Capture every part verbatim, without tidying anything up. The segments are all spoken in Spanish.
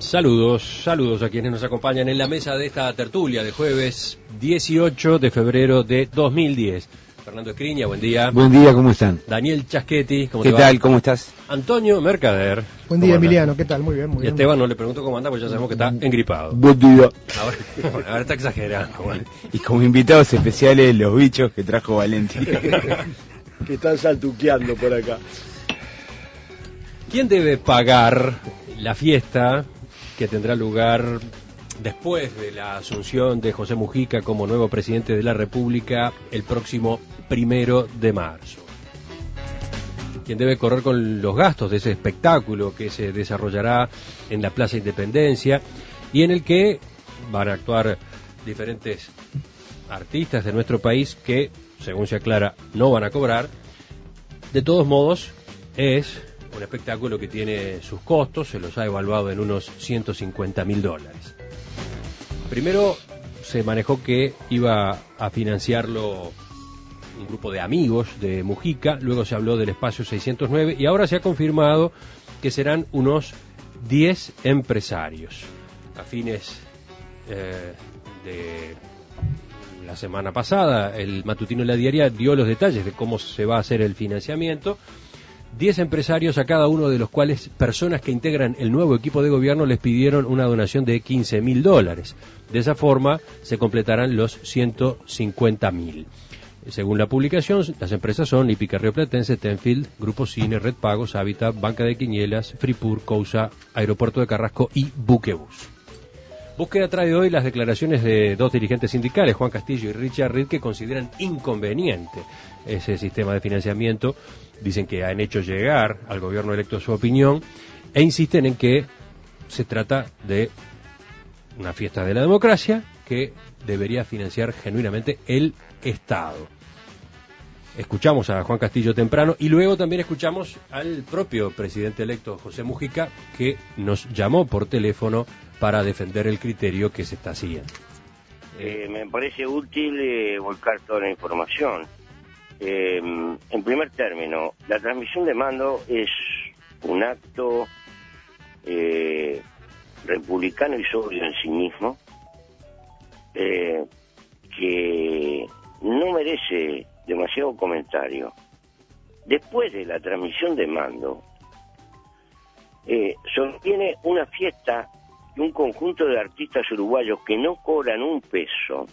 Saludos, saludos a quienes nos acompañan en la mesa de esta tertulia de jueves dieciocho de febrero de dos mil diez. Fernando Escriña, buen día. Buen día, ¿cómo están? Daniel Chaschetti, ¿cómo ¿Qué te va? tal? ¿Cómo estás? Antonio Mercader. Buen día, Emiliano, ¿qué tal? Muy bien, muy y bien. Y Esteban no le pregunto cómo anda, porque ya sabemos que está engripado. Buen día. Ahora, bueno, ahora está exagerando. Bueno. Y como invitados especiales, los bichos que trajo Valenti. Que están saltuqueando por acá. ¿Quién debe pagar la fiesta que tendrá lugar después de la asunción de José Mujica como nuevo presidente de la República el próximo primero de marzo? ¿Quién debe correr con los gastos de ese espectáculo que se desarrollará en la Plaza Independencia y en el que van a actuar diferentes artistas de nuestro país que, según se aclara, no van a cobrar? De todos modos, es un espectáculo que tiene sus costos, se los ha evaluado en unos ciento cincuenta mil dólares. Primero se manejó que iba a financiarlo un grupo de amigos de Mujica, luego se habló del espacio seiscientos nueve y ahora se ha confirmado que serán unos diez empresarios. A fines eh, de la semana pasada, el matutino de La Diaria dio los detalles de cómo se va a hacer el financiamiento. Diez empresarios, a cada uno de los cuales personas que integran el nuevo equipo de gobierno les pidieron una donación de quince mil dólares. De esa forma se completarán los ciento cincuenta mil. Según la publicación, las empresas son Hípica Rioplatense, Tenfield, Grupo Cine, Red Pagos, Habitat, Banca de Quinielas, Fripur, Cousa, Aeropuerto de Carrasco y Buquebus. Búsqueda trae hoy las declaraciones de dos dirigentes sindicales, Juan Castillo y Richard Reed, que consideran inconveniente ese sistema de financiamiento. Dicen que han hecho llegar al gobierno electo su opinión e insisten en que se trata de una fiesta de la democracia que debería financiar genuinamente el Estado. Escuchamos a Juan Castillo temprano y luego también escuchamos al propio presidente electo José Mujica, que nos llamó por teléfono para defender el criterio que se está siguiendo. Eh, me parece útil eh, volcar toda la información. Eh, en primer término, la transmisión de mando es un acto eh, republicano y sobrio en sí mismo, eh, que no merece demasiado comentario. Después de la transmisión de mando, eh, sostiene una fiesta y un conjunto de artistas uruguayos que no cobran un peso,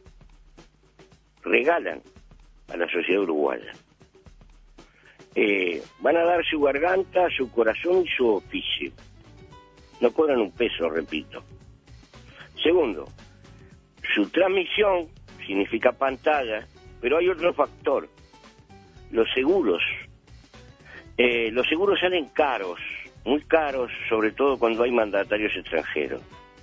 regalan a la sociedad uruguaya. Eh, van a dar su garganta, su corazón y su oficio. No cobran un peso, repito. Segundo, su transmisión significa pantalla, pero hay otro factor, los seguros. Eh, los seguros salen caros, muy caros, sobre todo cuando hay mandatarios extranjeros.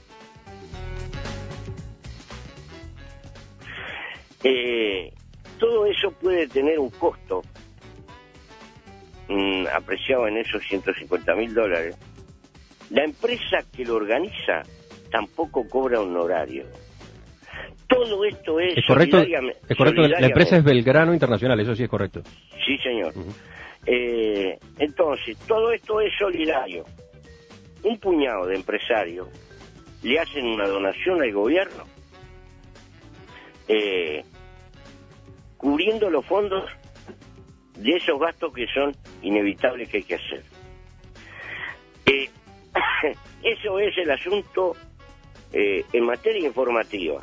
Eh, todo eso puede tener un costo mmm, apreciado en esos ciento cincuenta mil dólares. La empresa que lo organiza tampoco cobra un honorario. Todo esto es, es correcto, solidariamente, es correcto. La empresa es Belgrano Internacional, eso sí es correcto. Sí, señor. Uh-huh. Eh, entonces, todo esto es solidario. Un puñado de empresarios le hacen una donación al gobierno, eh, cubriendo los fondos de esos gastos que son inevitables que hay que hacer. Eh, eso es el asunto eh, en materia informativa.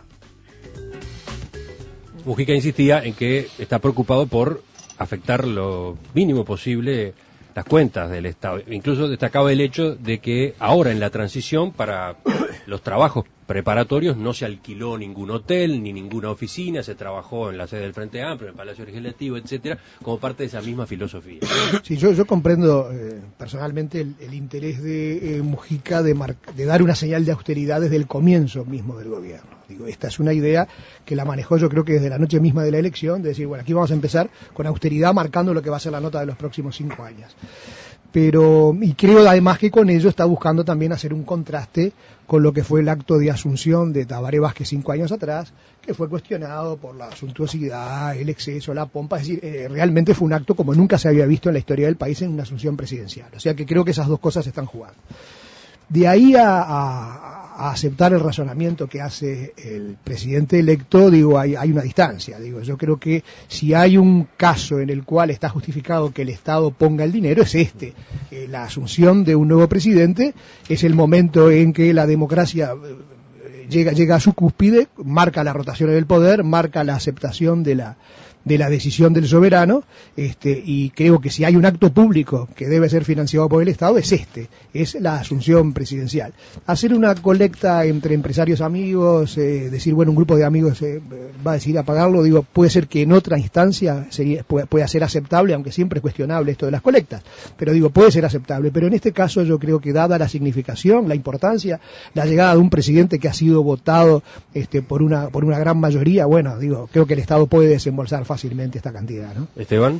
Mujica insistía en que está preocupado por afectar lo mínimo posible las cuentas del Estado. Incluso destacaba el hecho de que ahora en la transición para los trabajos preparatorios no se alquiló ningún hotel ni ninguna oficina, se trabajó en la sede del Frente Amplio, en el Palacio Legislativo, etcétera, como parte de esa misma filosofía. Sí, yo, yo comprendo eh, personalmente el, el interés de eh, Mujica de, mar, de dar una señal de austeridad desde el comienzo mismo del gobierno. Digo, esta es una idea que la manejó yo creo que desde la noche misma de la elección, de decir, bueno, aquí vamos a empezar con austeridad marcando lo que va a ser la nota de los próximos cinco años. Pero, y creo además que con ello está buscando también hacer un contraste con lo que fue el acto de asunción de Tabaré Vázquez cinco años atrás, que fue cuestionado por la suntuosidad, el exceso, la pompa, es decir, eh, realmente fue un acto como nunca se había visto en la historia del país en una asunción presidencial. O sea que creo que esas dos cosas se están jugando. De ahí a, a, a aceptar el razonamiento que hace el presidente electo, digo, hay, hay una distancia. Digo, yo creo que si hay un caso en el cual está justificado que el Estado ponga el dinero, es este. Eh, la asunción de un nuevo presidente es el momento en que la democracia eh, llega, llega a su cúspide, marca la rotación del poder, marca la aceptación de la de la decisión del soberano, este, y creo que si hay un acto público que debe ser financiado por el Estado, es este, es la asunción presidencial. Hacer una colecta entre empresarios amigos, eh, decir, bueno, un grupo de amigos eh, va a decidir a pagarlo, digo, puede ser que en otra instancia sería, pueda, pueda ser aceptable, aunque siempre es cuestionable esto de las colectas, pero digo, puede ser aceptable, pero en este caso yo creo que dada la significación, la importancia, la llegada de un presidente que ha sido votado este, por una por una gran mayoría, bueno, digo, creo que el Estado puede desembolsar fácilmente fácilmente esta cantidad, ¿no? Esteban.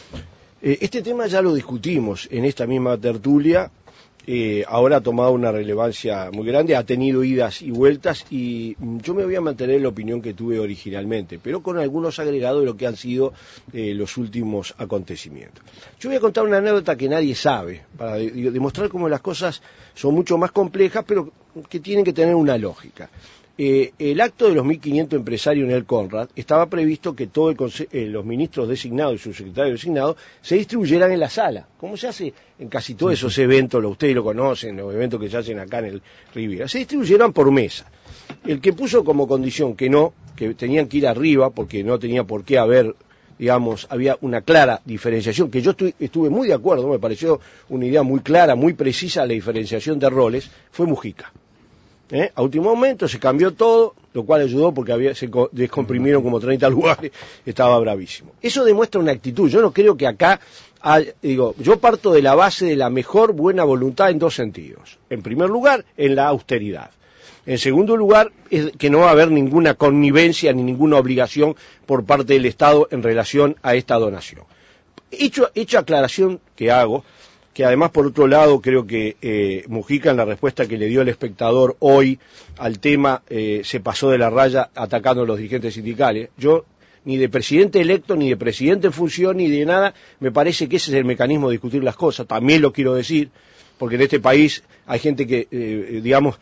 Eh, este tema ya lo discutimos en esta misma tertulia, eh, ahora ha tomado una relevancia muy grande, ha tenido idas y vueltas, y yo me voy a mantener en la opinión que tuve originalmente, pero con algunos agregados de lo que han sido eh, los últimos acontecimientos. Yo voy a contar una anécdota que nadie sabe, para de, demostrar cómo las cosas son mucho más complejas, pero que tienen que tener una lógica. Eh, el acto de los mil quinientos empresarios en el Conrad estaba previsto que todos eh, los ministros designados y sus secretarios designados se distribuyeran en la sala, como se hace en casi todos esos eventos, lo, ustedes lo conocen, los eventos que se hacen acá en el Riviera, se distribuyeran por mesa. El que puso como condición que no, que tenían que ir arriba porque no tenía por qué haber, digamos, había una clara diferenciación, que yo estuve, estuve muy de acuerdo, me pareció una idea muy clara, muy precisa la diferenciación de roles, fue Mujica. ¿Eh? A último momento se cambió todo, lo cual ayudó porque había, se descomprimieron como treinta lugares, estaba bravísimo. Eso demuestra una actitud, yo no creo que acá, hay, digo, yo parto de la base de la mejor buena voluntad en dos sentidos. En primer lugar, en la austeridad. En segundo lugar, es que no va a haber ninguna connivencia ni ninguna obligación por parte del Estado en relación a esta donación. Hecho, hecha aclaración que hago, que además por otro lado creo que eh, Mujica en la respuesta que le dio el espectador hoy al tema eh, se pasó de la raya atacando a los dirigentes sindicales. Yo ni de presidente electo, ni de presidente en función, ni de nada, me parece que ese es el mecanismo de discutir las cosas, también lo quiero decir, porque en este país hay gente que, eh, digamos,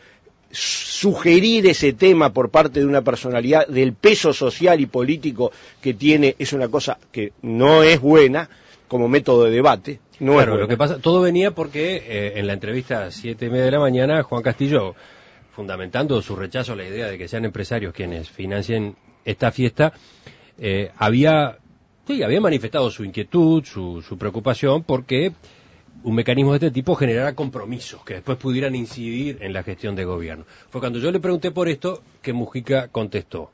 sugerir ese tema por parte de una personalidad del peso social y político que tiene es una cosa que no es buena como método de debate. No claro, es lo que pasa, todo venía porque eh, en la entrevista a siete y media de la mañana, Juan Castillo, fundamentando su rechazo a la idea de que sean empresarios quienes financien esta fiesta, eh, había, sí, había manifestado su inquietud, su, su preocupación, porque un mecanismo de este tipo generara compromisos que después pudieran incidir en la gestión de gobierno. Fue cuando yo le pregunté por esto que Mujica contestó.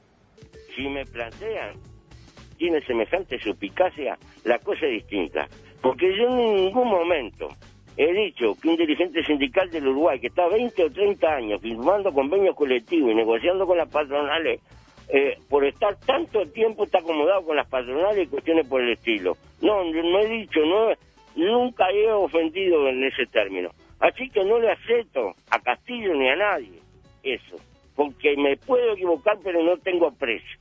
Si me plantean, tiene semejante suspicacia, la cosa es distinta. Porque yo en ningún momento he dicho que un dirigente sindical del Uruguay que está veinte o treinta años firmando convenios colectivos y negociando con las patronales, eh, por estar tanto tiempo está acomodado con las patronales y cuestiones por el estilo. No, no he dicho, no, nunca he ofendido en ese término. Así que no le acepto a Castillo ni a nadie eso, porque me puedo equivocar pero no tengo aprecio.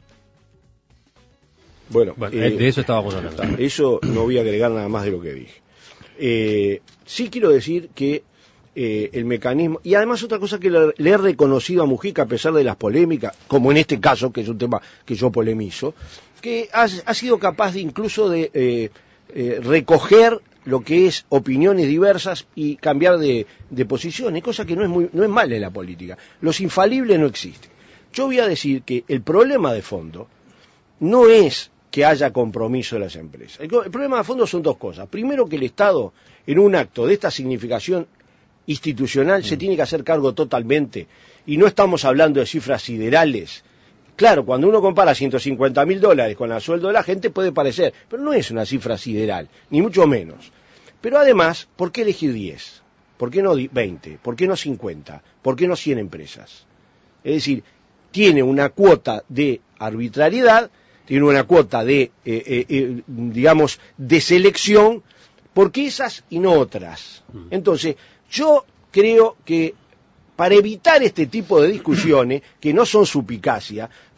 Bueno, bueno eh, de eso estábamos hablando. Eso no voy a agregar nada más de lo que dije. Eh, sí quiero decir que eh, el mecanismo, y además otra cosa que le, le he reconocido a Mujica a pesar de las polémicas, como en este caso, que es un tema que yo polemizo, que ha, ha sido capaz de incluso de eh, eh, recoger lo que es opiniones diversas y cambiar de, de posiciones, cosa que no es, muy, no es mala en la política. Los infalibles no existen. Yo voy a decir que el problema de fondo no es que haya compromiso de las empresas. El, el problema de fondo son dos cosas. Primero, que el Estado, en un acto de esta significación institucional, mm. se tiene que hacer cargo totalmente, y no estamos hablando de cifras siderales. Claro, cuando uno compara ciento cincuenta mil dólares con el sueldo de la gente puede parecer, pero no es una cifra sideral, ni mucho menos. Pero además, ¿por qué elegir diez? ¿Por qué no veinte? ¿Por qué no cincuenta? ¿Por qué no cien empresas? Es decir, tiene una cuota de arbitrariedad, tiene una cuota de, eh, eh, eh, digamos, de selección, porque esas y no otras. Entonces, yo creo que para evitar este tipo de discusiones, que no son suspicacia, yo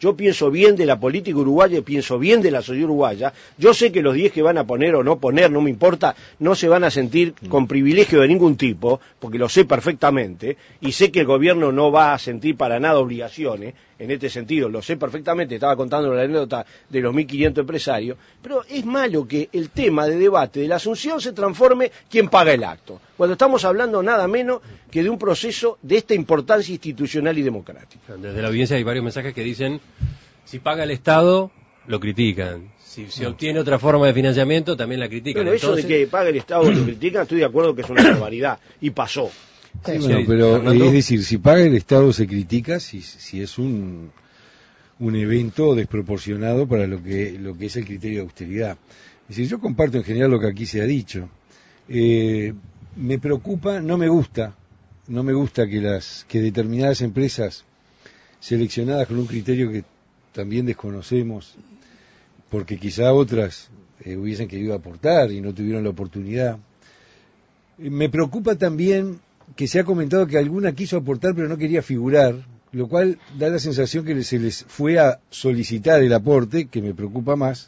yo pienso bien de la política uruguaya y pienso bien de la sociedad uruguaya, yo sé que los diez que van a poner o no poner, no me importa, no se van a sentir con privilegio de ningún tipo, porque lo sé perfectamente, y sé que el gobierno no va a sentir para nada obligaciones, en este sentido, lo sé perfectamente, estaba contando la anécdota de los mil quinientos empresarios, pero es malo que el tema de debate de la Asunción se transforme quién paga el acto, cuando estamos hablando nada menos que de un proceso de esta importancia institucional y democrática. Desde la audiencia hay varios mensajes que dicen, si paga el Estado, lo critican. Si se obtiene otra forma de financiamiento, también la critican. Pero Entonces... eso de que paga el Estado lo critican, estoy de acuerdo que es una barbaridad, y pasó. Sí, bueno, pero es decir, si paga el Estado se critica si, si es un, un evento desproporcionado para lo que, lo que es el criterio de austeridad. Es decir, yo comparto en general lo que aquí se ha dicho. Eh, me preocupa, no me gusta, no me gusta que las que determinadas empresas seleccionadas con un criterio que también desconocemos, porque quizá otras eh, hubiesen querido aportar y no tuvieron la oportunidad. Eh, me preocupa también que se ha comentado que alguna quiso aportar pero no quería figurar, lo cual da la sensación que se les fue a solicitar el aporte, que me preocupa más.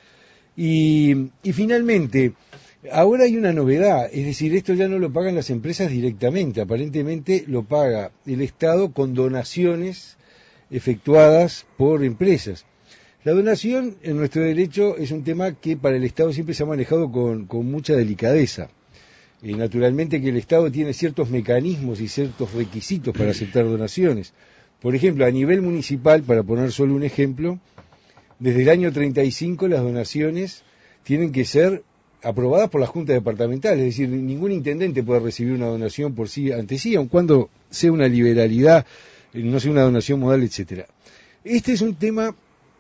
Y, y finalmente, ahora hay una novedad, es decir, esto ya no lo pagan las empresas directamente, aparentemente lo paga el Estado con donaciones efectuadas por empresas. La donación en nuestro derecho es un tema que para el Estado siempre se ha manejado con, con mucha delicadeza. Y naturalmente que el Estado tiene ciertos mecanismos y ciertos requisitos para aceptar donaciones. Por ejemplo, a nivel municipal, para poner solo un ejemplo, desde el año treinta y cinco las donaciones tienen que ser aprobadas por la Junta Departamental, es decir, ningún intendente puede recibir una donación por sí ante sí, aun cuando sea una liberalidad, no sea una donación modal, etcétera. Este es un tema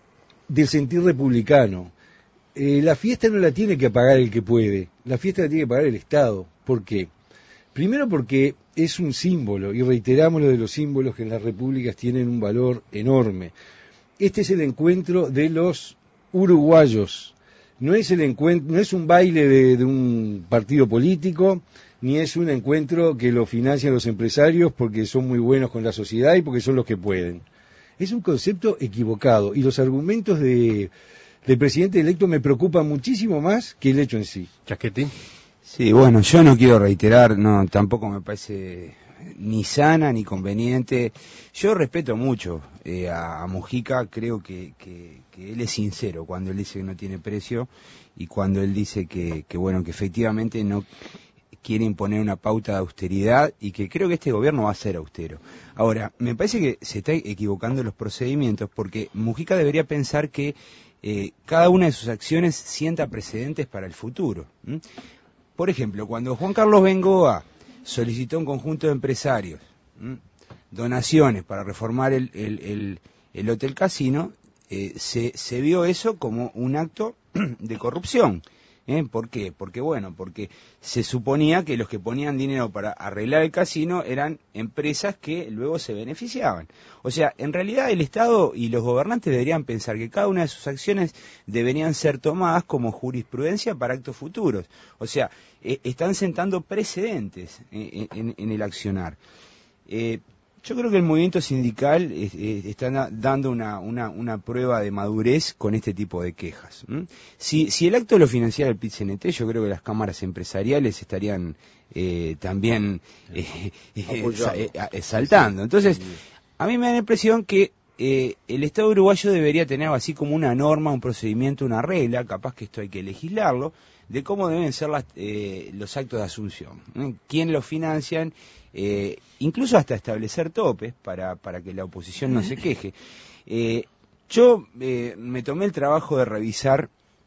del sentir republicano. Eh, la fiesta no la tiene que pagar el que puede, la fiesta la tiene que pagar el Estado. ¿Por qué? Primero porque es un símbolo, y reiteramos lo de los símbolos que en las repúblicas tienen un valor enorme. Este es el encuentro de los uruguayos, no es el encuentro, no es un baile de, de un partido político, ni es un encuentro que lo financian los empresarios porque son muy buenos con la sociedad y porque son los que pueden. Es un concepto equivocado, y los argumentos de del presidente electo me preocupa muchísimo más que el hecho en sí. Chasquetín. Sí, bueno, yo no quiero reiterar, no, tampoco me parece ni sana ni conveniente. Yo respeto mucho eh, a, a Mujica, creo que, que, que él es sincero cuando él dice que no tiene precio y cuando él dice que, que bueno, que efectivamente no quiere imponer una pauta de austeridad y que creo que este gobierno va a ser austero. Ahora, me parece que se está equivocando los procedimientos porque Mujica debería pensar que Eh, cada una de sus acciones sienta precedentes para el futuro. ¿Mm? Por ejemplo, cuando Juan Carlos Bengoa solicitó a un conjunto de empresarios ¿Mm? donaciones para reformar el, el, el, el Hotel Casino, eh, se, se vio eso como un acto de corrupción. ¿Eh? ¿Por qué? Porque bueno, porque se suponía que los que ponían dinero para arreglar el casino eran empresas que luego se beneficiaban. O sea, en realidad el Estado y los gobernantes deberían pensar que cada una de sus acciones deberían ser tomadas como jurisprudencia para actos futuros. O sea, eh, están sentando precedentes en, en, en el accionar. Eh, Yo creo que el movimiento sindical eh, eh, está na, dando una, una, una prueba de madurez con este tipo de quejas. ¿Mm? Si, si el acto lo financiara el P I T C N T, yo creo que las cámaras empresariales estarían eh, también eh, eh, eh, saltando. Entonces, a mí me da la impresión que eh, el Estado uruguayo debería tener así como una norma, un procedimiento, una regla, capaz que esto hay que legislarlo, de cómo deben ser las, eh, los actos de asunción, ¿eh? ¿Quién los financian? Eh, incluso hasta establecer topes para, para que la oposición no se queje. Eh, yo eh, me tomé el trabajo de revisar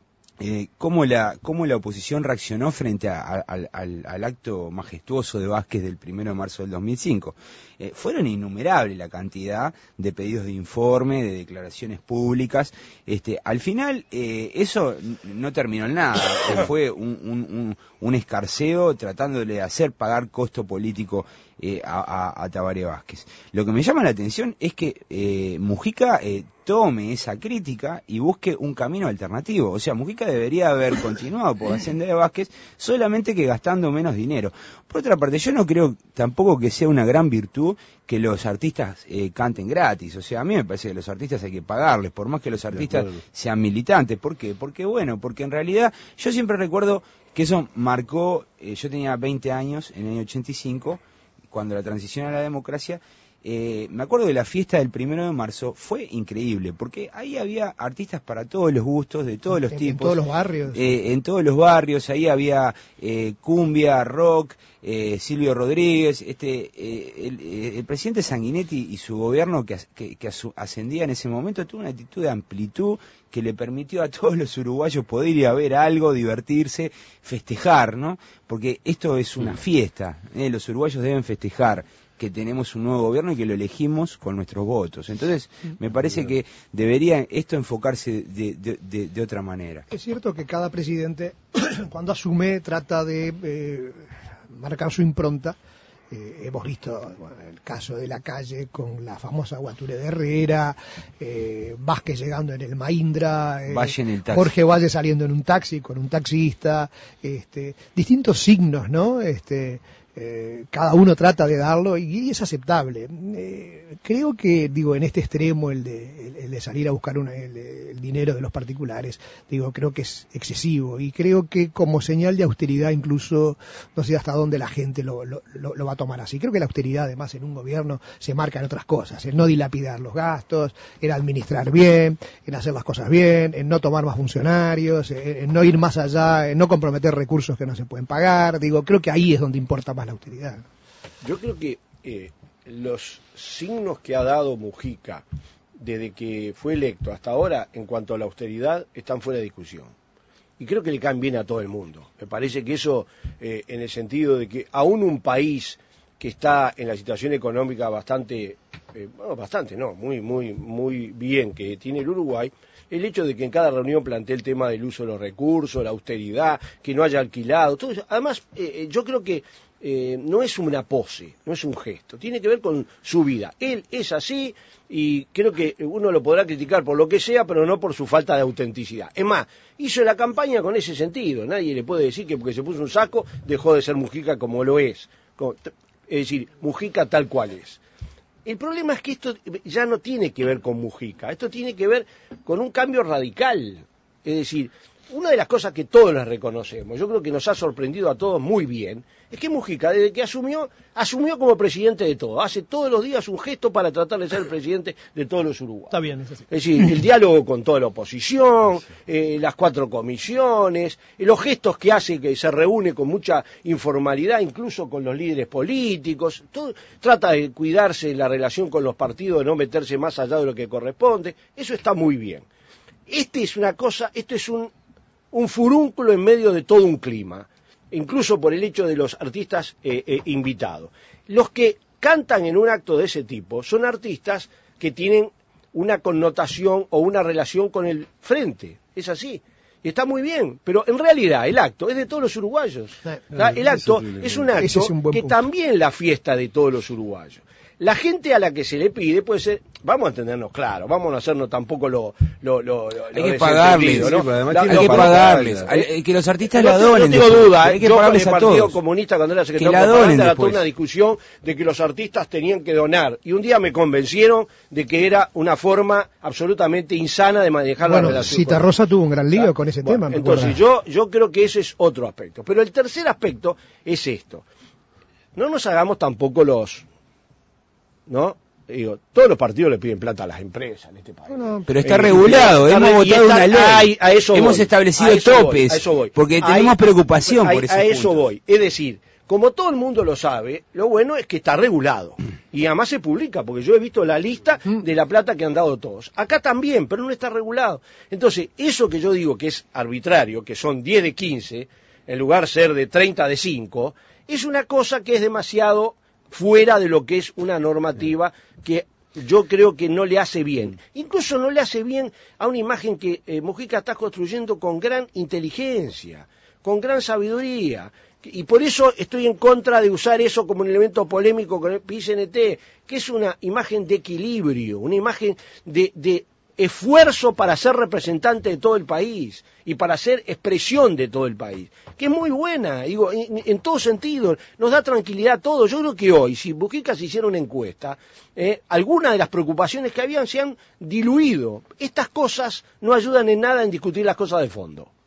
eh, cómo, la, cómo la oposición reaccionó frente a, a, al, al acto majestuoso de Vázquez del primero de marzo del dos mil cinco. Eh, fueron innumerables la cantidad de pedidos de informe, de declaraciones públicas. Este, al final, eh, eso no terminó en nada. Eh, fue un, un, un, un escarceo tratándole de hacer pagar costo político eh, a, a, a Tabaré Vázquez. Lo que me llama la atención es que eh, Mujica eh, tome esa crítica y busque un camino alternativo. O sea, Mujica debería haber continuado por la senda de Vázquez, solamente que gastando menos dinero. Por otra parte, yo no creo tampoco que sea una gran virtud que los artistas eh, canten gratis. O sea, a mí me parece que los artistas hay que pagarles, por más que los artistas sean militantes. ¿Por qué? Porque, bueno, porque en realidad yo siempre recuerdo que eso marcó, eh, yo tenía veinte años en el año ochenta y cinco, cuando la transición a la democracia. Eh, me acuerdo de la fiesta del primero de marzo, fue increíble, porque ahí había artistas para todos los gustos, de todos los en, tipos. En todos los barrios. Eh, en todos los barrios, ahí había eh, cumbia, rock, eh, Silvio Rodríguez, este, eh, el, el presidente Sanguinetti y su gobierno que, que, que ascendía en ese momento tuvo una actitud de amplitud que le permitió a todos los uruguayos poder ir a ver algo, divertirse, festejar, ¿no? Porque esto es una fiesta, ¿eh? Los uruguayos deben festejar que tenemos un nuevo gobierno y que lo elegimos con nuestros votos. Entonces, me parece que debería esto enfocarse de, de, de, de otra manera. Es cierto que cada presidente, cuando asume, trata de eh, marcar su impronta. Eh, hemos visto bueno, el caso de la calle con la famosa Guature de Herrera, eh, Vázquez llegando en el Mahindra, eh, Valle en el taxi. Jorge Valle saliendo en un taxi con un taxista, este, distintos signos, ¿no? Este, Eh, cada uno trata de darlo y, y es aceptable. Eh, creo que, digo, en este extremo, el de, el, el de salir a buscar una, el, el dinero de los particulares, digo, creo que es excesivo y creo que como señal de austeridad incluso, no sé hasta dónde la gente lo, lo, lo, lo va a tomar así. Creo que la austeridad además en un gobierno se marca en otras cosas, en no dilapidar los gastos, en administrar bien, en hacer las cosas bien, en no tomar más funcionarios, en, en no ir más allá, en no comprometer recursos que no se pueden pagar. Digo, creo que ahí es donde importa más la austeridad. Yo creo que eh, los signos que ha dado Mujica desde que fue electo hasta ahora en cuanto a la austeridad están fuera de discusión. Y creo que le caen bien a todo el mundo. Me parece que eso, eh, en el sentido de que aún un país que está en la situación económica bastante, eh, bueno, bastante, no, muy, muy, muy bien que tiene el Uruguay, el hecho de que en cada reunión plantee el tema del uso de los recursos, la austeridad, que no haya alquilado, todo eso. Además, eh, yo creo que Eh, no es una pose, no es un gesto, tiene que ver con su vida. Él es así y creo que uno lo podrá criticar por lo que sea, pero no por su falta de autenticidad. Es más, hizo la campaña con ese sentido, nadie le puede decir que porque se puso un saco dejó de ser Mujica como lo es. Como, es decir, Mujica tal cual es. El problema es que esto ya no tiene que ver con Mujica, esto tiene que ver con un cambio radical. Es decir, una de las cosas que todos les reconocemos, yo creo que nos ha sorprendido a todos muy bien, es que Mujica, desde que asumió, asumió como presidente de todo. Hace todos los días un gesto para tratar de ser el presidente de todos los uruguayos. Está bien, es así. Es decir, el diálogo con toda la oposición, eh, las cuatro comisiones, eh, los gestos que hace, que se reúne con mucha informalidad, incluso con los líderes políticos. Todo, trata de cuidarse en la relación con los partidos, de no meterse más allá de lo que corresponde. Eso está muy bien. Este es una cosa, esto es un... un furúnculo en medio de todo un clima, incluso por el hecho de los artistas eh, eh, invitados. Los que cantan en un acto de ese tipo son artistas que tienen una connotación o una relación con el frente, es así. Y está muy bien, pero en realidad el acto es de todos los uruguayos. El acto es un acto es un que punto. También la fiesta de todos los uruguayos. La gente a la que se le pide puede ser, vamos a entendernos claro, vamos a hacernos tampoco lo... lo, lo, lo hay que pagarles, ¿no? Sí, la, hay que pagarles, ¿eh? Que los artistas no, la donen. No tengo duda, hay que yo pagarles con el Partido todos. Comunista cuando era secretario de propaganda era toda una discusión de que los artistas tenían que donar, y un día me convencieron de que era una forma absolutamente insana de manejar bueno, la relación. Citarrosa tuvo un gran lío ¿sabes? Con ese bueno, tema. Entonces yo, yo creo que ese es otro aspecto, pero el tercer aspecto es esto. No nos hagamos tampoco los... ¿no? Digo, todos los partidos le piden plata a las empresas en este país. Bueno, pero está eh, regulado, está, hemos votado está, una ley, ay, a eso hemos voy, establecido a eso topes, voy, a eso voy. Porque tenemos ahí, preocupación ahí, por ese A eso punto. voy, es decir, como todo el mundo lo sabe, lo bueno es que está regulado. Y además se publica, porque yo he visto la lista de la plata que han dado todos. Acá también, pero no está regulado. Entonces, eso que yo digo que es arbitrario, que son diez de quince, en lugar de ser de treinta de cinco, es una cosa que es demasiado... fuera de lo que es una normativa que yo creo que no le hace bien. Incluso no le hace bien a una imagen que eh, Mujica está construyendo con gran inteligencia, con gran sabiduría. Y por eso estoy en contra de usar eso como un elemento polémico con el P I C N T, que es una imagen de equilibrio, una imagen de, de esfuerzo para ser representante de todo el país y para ser expresión de todo el país, que es muy buena, digo, en, en todo sentido, nos da tranquilidad a todos. Yo creo que hoy, si Mujica se hiciera una encuesta, eh, algunas de las preocupaciones que habían se han diluido. Estas cosas no ayudan en nada en discutir las cosas de fondo.